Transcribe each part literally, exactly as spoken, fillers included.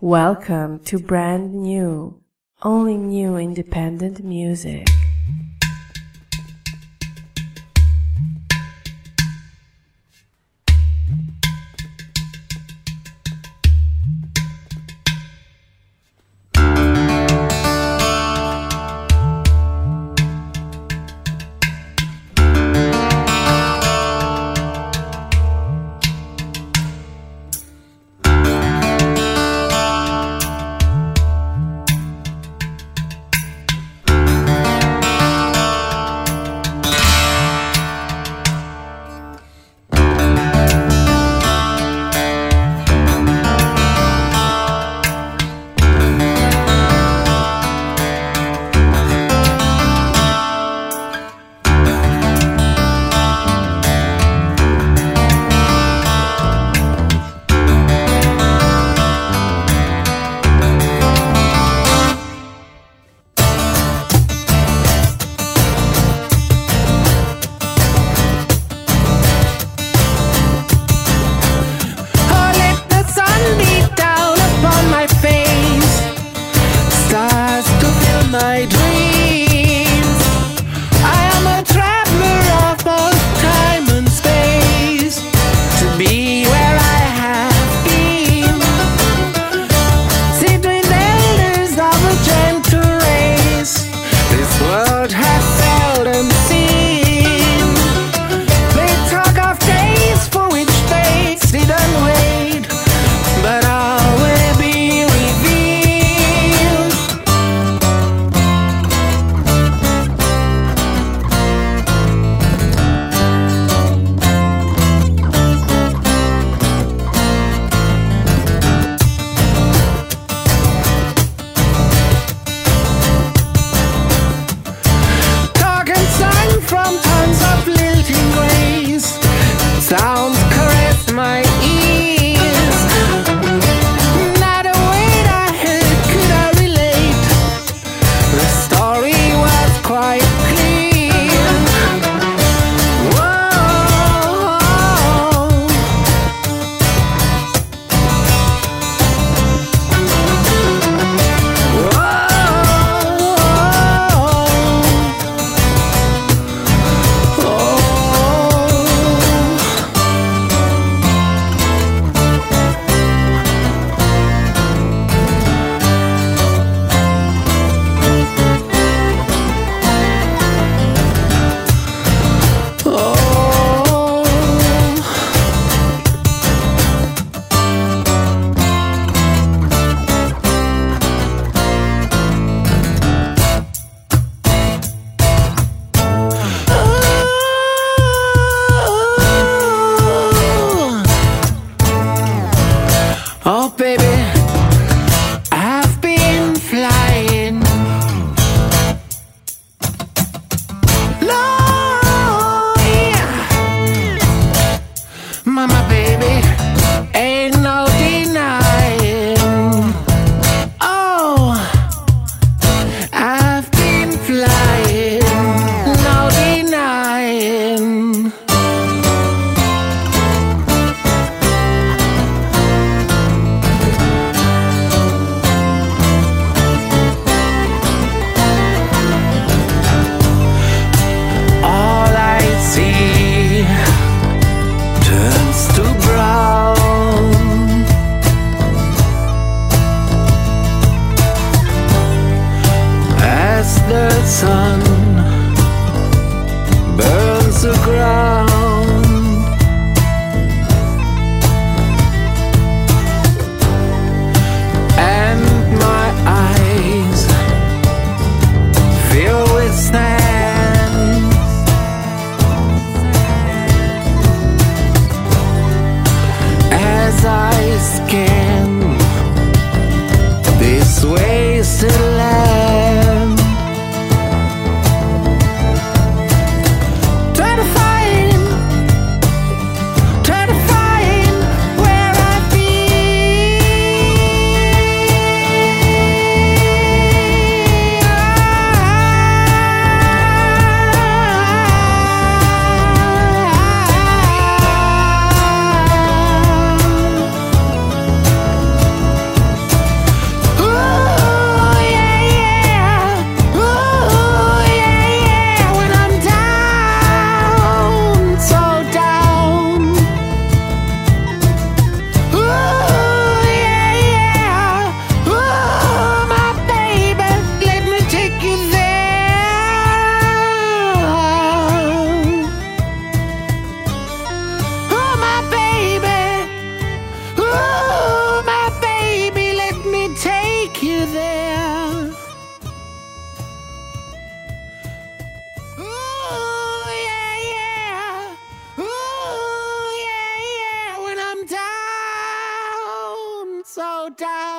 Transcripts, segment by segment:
Welcome to brand new, only new independent music.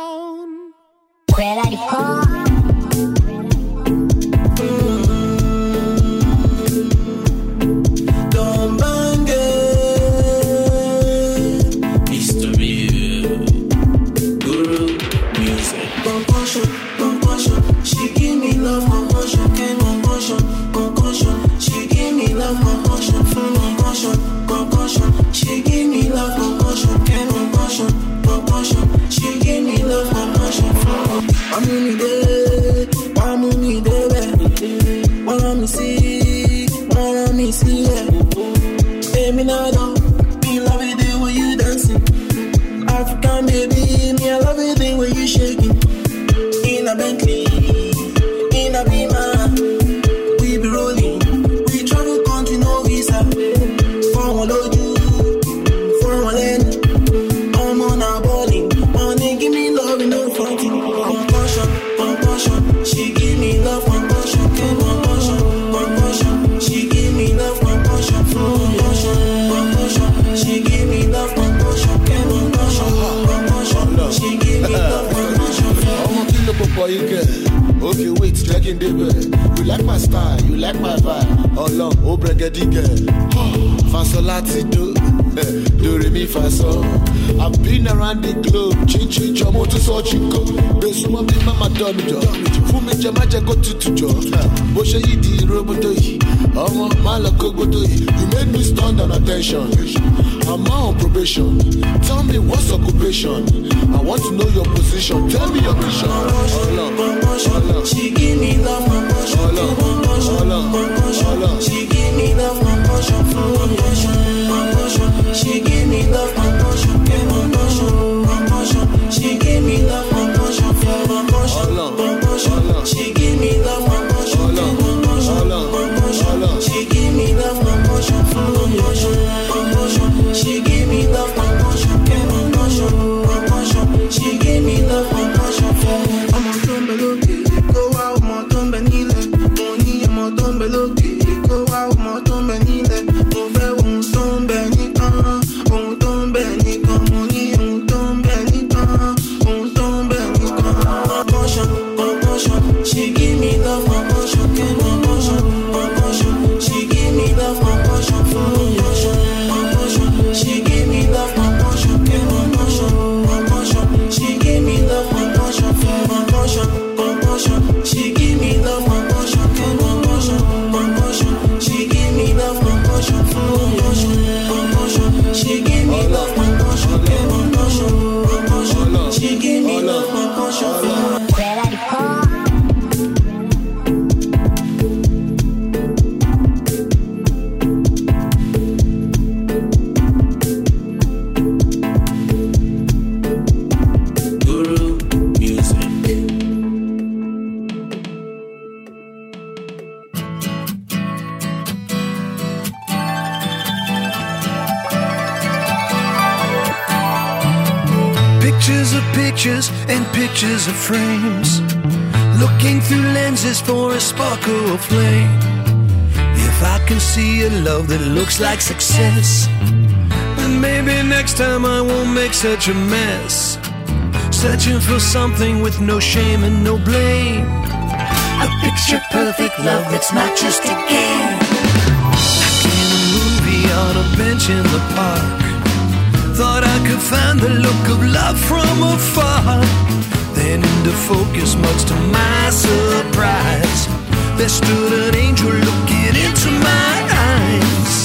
down. Quella di po'. Okay, wait, checking the bed. You like my style, you like my vibe. How long? Oh, Bregadige. Fasolati do. Do re mi fa so. I've been around the globe. Chin chin chomo to so chinko. Besuma bi mama donu jo. Fumi jama je go to to jo. Bo she yi di roboto yi. Omo malako goto yi. You made me stand on attention. I'm on probation. Tell me what's occupation. I want to know your position. Tell me your mission. Hold on, hold on. She give me love, my motion. Hold on, hold on, hold on. She give me love, my motion. My motion. She give me love, my motion. My motion, my motion. She give me love, my motion. My motion, my motion. She give me love, my motion. My motion, my motion. She give me love, my motion. My motion, my motion. She give me love, my motion. My motion, my motion. She give me love, my motion. I'm on Tumbeloki, go out, my Tumbenile. Money, I'm on Tumbeloki, go out, my Tumbenile. Over on Tumbenica, on Tumbenica, money, on Tumbenica, on Tumbenica. My motion, my motion. She give me love, my motion. My motion, my motion. She give me love, my motion. My motion, my motion. She give me love, my motion. My motion, my motion. She give me love, my motion. My motion, my motion. She give me love, my motion. My motion, my motion. She give me love, my motion. My motion, my motion. She give me love, my motion. My motion, my motion. She give me love, my motion. Quella di po'. Pictures of pictures and pictures of frames, looking through lenses for a sparkle of flame. If I can see a love that looks like success, then maybe next time I won't make such a mess. Searching for something with no shame and no blame, a picture perfect love that's not just a game. Like in a movie on a bench in the park, thought I could find the look of love from afar. Then into focus, much to my surprise, there stood an angel looking into my eyes.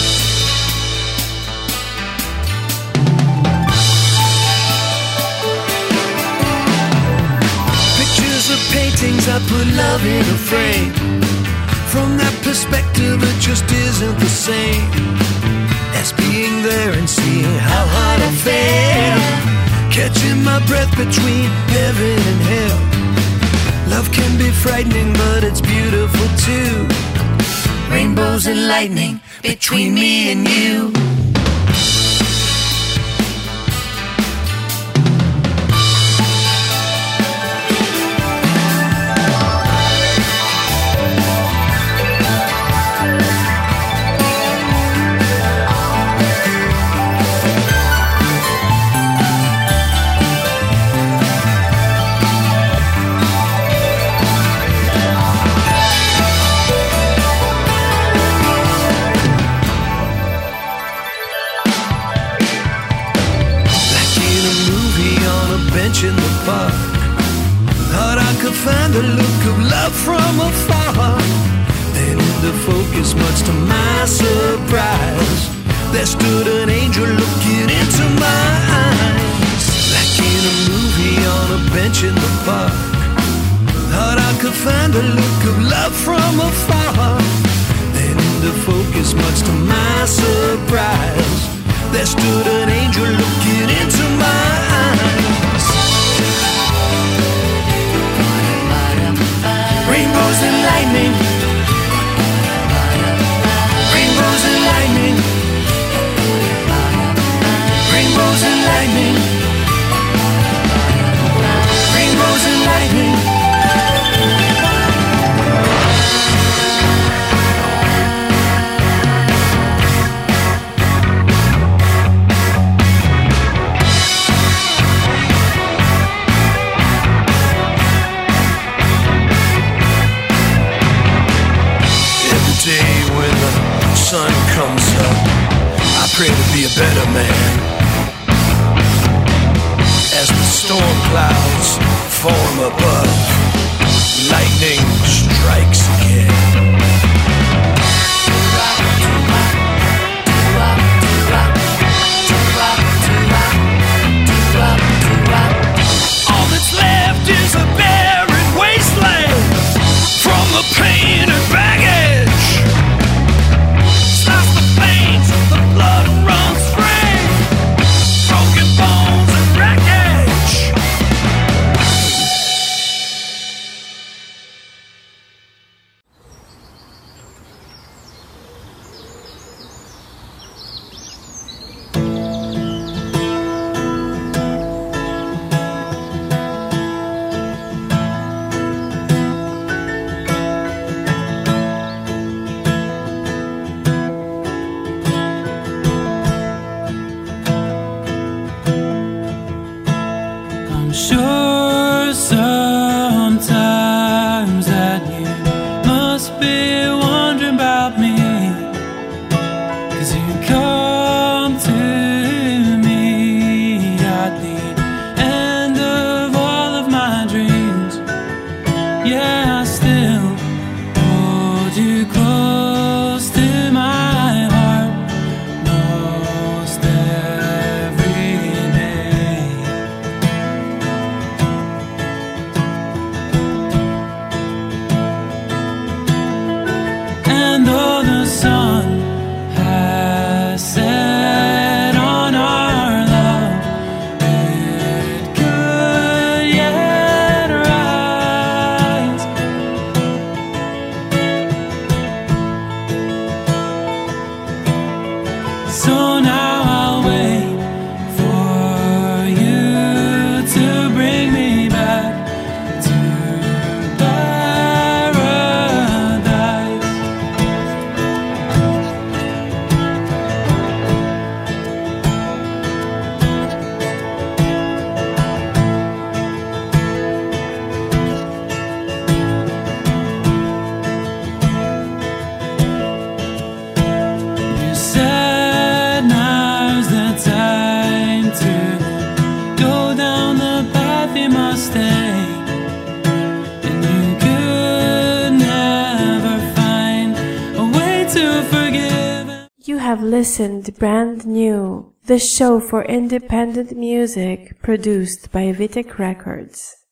Pictures of paintings, I put love in a frame. From that perspective, it just isn't the same as being there and seeing how hard I fell, catching my breath between heaven and hell. Love can be frightening, but it's beautiful too. Rainbows and lightning between me and you. Thought I could find a look of love from afar. Then in the focus, much to my surprise, there stood an angel looking into my eyes. Like in a movie on a bench in the park. Thought I could find a look of love from afar. Then in the focus, much to my surprise, there stood an angel looking into my eyes. Rainbows and lightning. Rainbows and lightning. Rainbows and lightning. Rainbows and lightning. Sun comes up, I pray to be a better man. As the storm clouds form above, lightning strikes again. All that's left is a barren wasteland from the pain and baggage. The blood runs free, broken bones and wreckage. Sure, sometimes that you must be wondering about me, 'cause you come to me at the end of all of my dreams. Yeah, I still hold you close to my heart most every day. And though the sun has set on our love, it could yet rise. So now I'll wait for you to bring me back to paradise. You said now's the time to go down the path you must take, and you could never find a way to forgive. You have listened Brand New, the show for independent music produced by Vitek Records.